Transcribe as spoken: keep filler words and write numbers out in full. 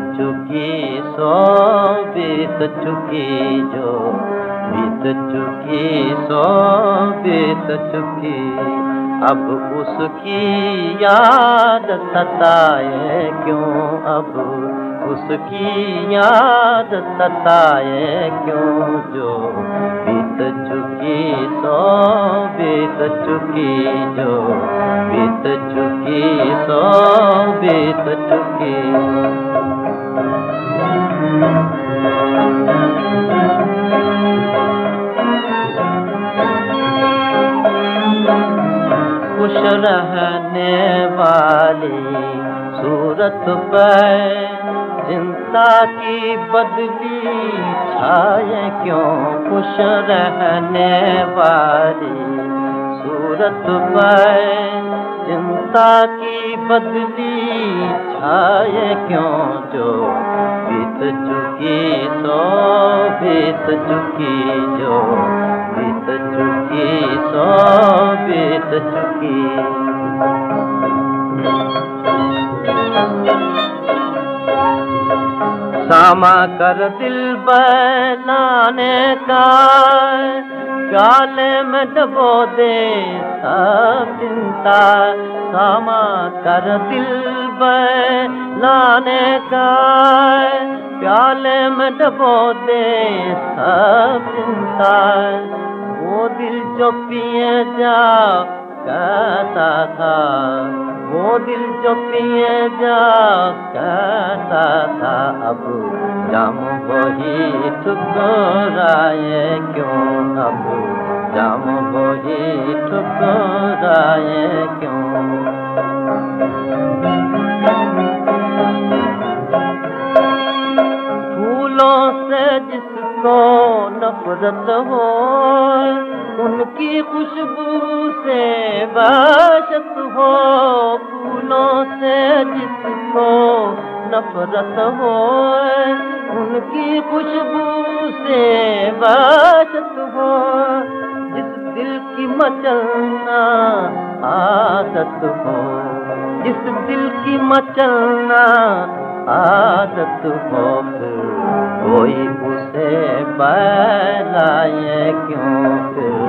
चुकी सो बीत चुकी जो बीत चुकी सो बीत चुकी अब उसकी याद सताए क्यों अब उसकी याद सताए क्यों जो बीत चुकी सो बीत चुकी जो बीत चुकी सो बीत चुकी खुश रहने वाली सूरत पर चिंता की बदली छाए क्यों खुश रहने वाली सूरत पर चिंता की बदली छाए क्यों जो बीत चुकी सो बीत चुकी जो बीत चुकी सो बीत चुकी सामा कर दिल बनाने का प्याले में डबो दे सब चिंता सामा कर दिल बनाने का प्याले में डबो दे सब चिंता वो दिल जो पिए जा कहता था वो दिल जो पिए जा कहता था अब जाम वही ठुकराए क्यों अब जाम वही ठुकराए क्यों फूलों से जिसको नफरत हो उनकी खुशबू से वहशत हो फूलों से जिसको नफरत हो उनकी खुशबू से वहशत हो जिस दिल की मचलना आदत हो जिस दिल की मचलना आदत हो फिर कोई उसे बहलाए क्यों फिर